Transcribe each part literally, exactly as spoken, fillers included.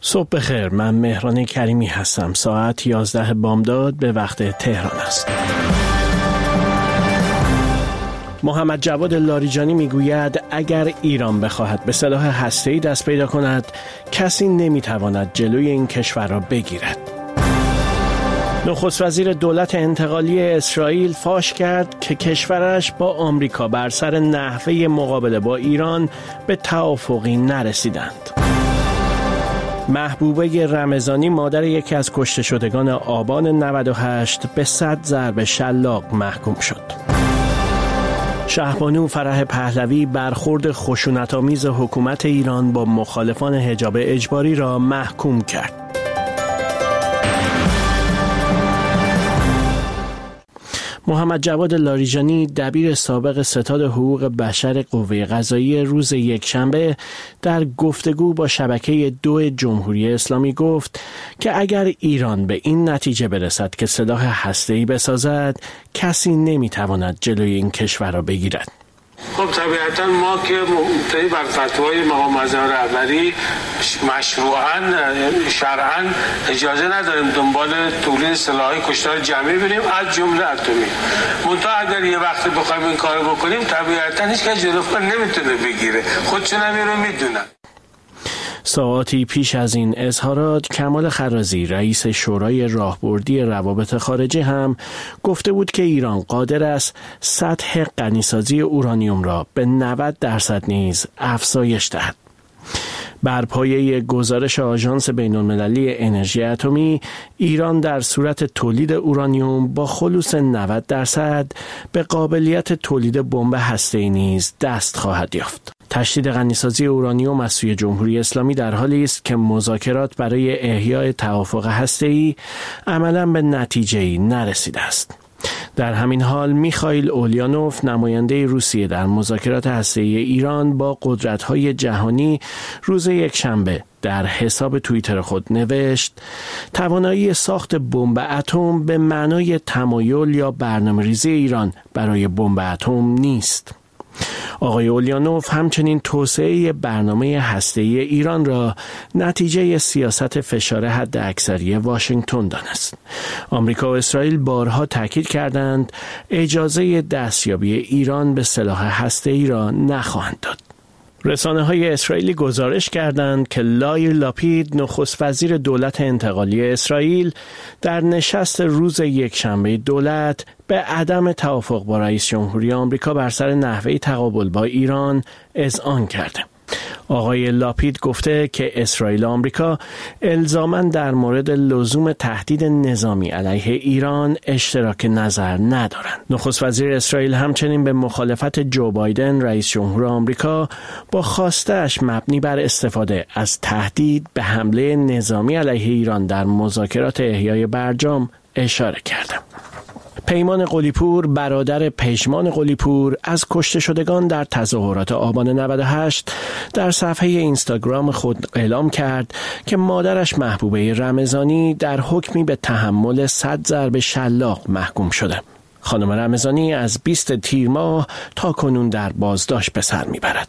صبح بخیر، من مهران کریمی هستم. ساعت یازده بامداد به وقت تهران است. محمد جواد لاریجانی میگوید اگر ایران بخواهد به سلاح هسته‌ای دست پیدا کند، کسی نمیتواند جلوی این کشور را بگیرد. نخست وزیر دولت انتقالی اسرائیل فاش کرد که کشورش با آمریکا بر سر نحوه مقابله با ایران به توافقی نرسیدند. محبوبه رمضانی، مادر یکی از کشته شدگان آبان نود و هشت، به صد ضرب شلاق محکوم شد. شهبانو فرح پهلوی برخورد خشونت‌آمیز حکومت ایران با مخالفان حجاب اجباری را محکوم کرد. محمد جواد لاریجانی، دبیر سابق ستاد حقوق بشر قوه قضاییه، روز یکشنبه در گفتگو با شبکه دو جمهوری اسلامی گفت که اگر ایران به این نتیجه برسد که سلاح هسته‌ای بسازد، کسی نمیتواند جلوی این کشور را بگیرد. خب طبیعتا ما که مبتنی بر فتوای مقام معظم رهبری مشروعاً شرعاً اجازه نداریم دنبال تولید سلاح‌های کشتار جمعی بریم، از جمله اتمی. منتها اگر یه وقتی بخوایم این کارو بکنیم، طبیعتا هیچ کس جلوی نمیتونه بگیره، خودشون هم این رو میدونن. ساعاتی پیش از این اظهارات، کمال خرازی، رئیس شورای راهبردی روابط خارجه، هم گفته بود که ایران قادر است سطح غنیسازی اورانیوم را به نود درصد نیز افزایش دهد. بر پایه گزارش آژانس بین‌المللی انرژی اتمی، ایران در صورت تولید اورانیوم با خلوص نود درصد به قابلیت تولید بمب هسته‌ای نیز دست خواهد یافت. تشدید غنیسازی اورانیوم از سوی جمهوری اسلامی در حالی است که مذاکرات برای احیای توافق هسته‌ای عملاً به نتیجه‌ای نرسیده است. در همین حال میخائیل اولیانوف، نماینده روسیه در مذاکرات هسته‌ای ایران با قدرت‌های جهانی، روز یکشنبه در حساب توییتر خود نوشت توانایی ساخت بمب اتم به معنای تمایل یا برنامه‌ریزی ایران برای بمب اتم نیست. آقای اولیانوف همچنین توسعه برنامه هسته‌ای ایران را نتیجه سیاست فشار حد اکثری واشنگتن دانست. آمریکا و اسرائیل بارها تاکید کردند اجازه دستیابی ایران به سلاح هسته‌ای را نخواهند داد. رسانه‌های اسرائیلی گزارش کردند که لایر لاپید، نخست وزیر دولت انتقالی اسرائیل، در نشست روز یکشنبه دولت به عدم توافق با رئیس جمهوری آمریکا بر سر نحوه تقابل با ایران اذعان کرده. آقای لاپید گفته که اسرائیل و آمریکا الزاماً در مورد لزوم تهدید نظامی علیه ایران اشتراک نظر ندارند. نخست وزیر اسرائیل همچنین به مخالفت جو بایدن، رئیس جمهور آمریکا، با خواسته‌اش مبنی بر استفاده از تهدید به حمله نظامی علیه ایران در مذاکرات احیای برجام اشاره کرد. پیمان قلی‌پور، برادر پژمان قلی‌پور، از کشته شدگان در تظاهرات آبان نود و هشت در صفحه اینستاگرام خود اعلام کرد که مادرش محبوبه رمضانی در حکمی به تحمل صد ضرب شلاق محکوم شده. خانم رمضانی از بیست تیر ماه تا کنون در بازداشت به سر میبرد.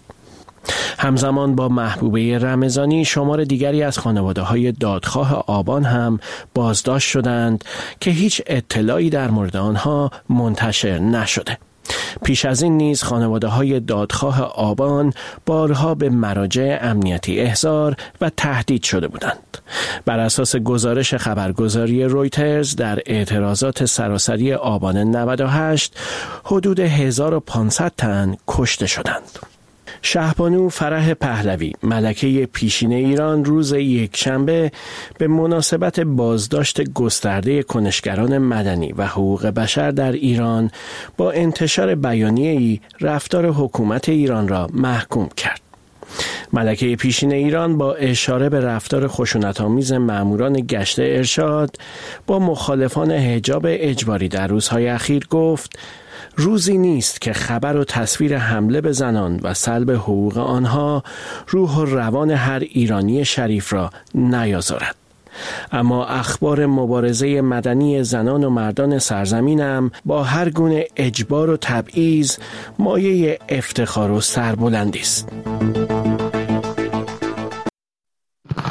همزمان با محبوبه رمضانی، شمار دیگری از خانواده‌های دادخواه آبان هم بازداشت شدند که هیچ اطلاعی در مورد آنها منتشر نشده. پیش از این نیز خانواده‌های دادخواه آبان بارها به مراجع امنیتی احضار و تهدید شده بودند. بر اساس گزارش خبرگزاری رویترز، در اعتراضات سراسری آبان نود و هشت حدود هزار و پانصد تن کشته شدند. شهبانو فرح پهلوی، ملکه پیشین ایران، روز یکشنبه به مناسبت بازداشت گسترده کنشگران مدنی و حقوق بشر در ایران با انتشار بیانیه‌ای رفتار حکومت ایران را محکوم کرد. ملکه پیشین ایران با اشاره به رفتار خشونت‌آمیز ماموران گشت ارشاد با مخالفان حجاب اجباری در روزهای اخیر گفت روزی نیست که خبر و تصویر حمله به زنان و سلب حقوق آنها روح و روان هر ایرانی شریف را نیازارد. اما اخبار مبارزه مدنی زنان و مردان سرزمینم با هر گونه اجبار و تبعیض مایه افتخار و سربلندی است.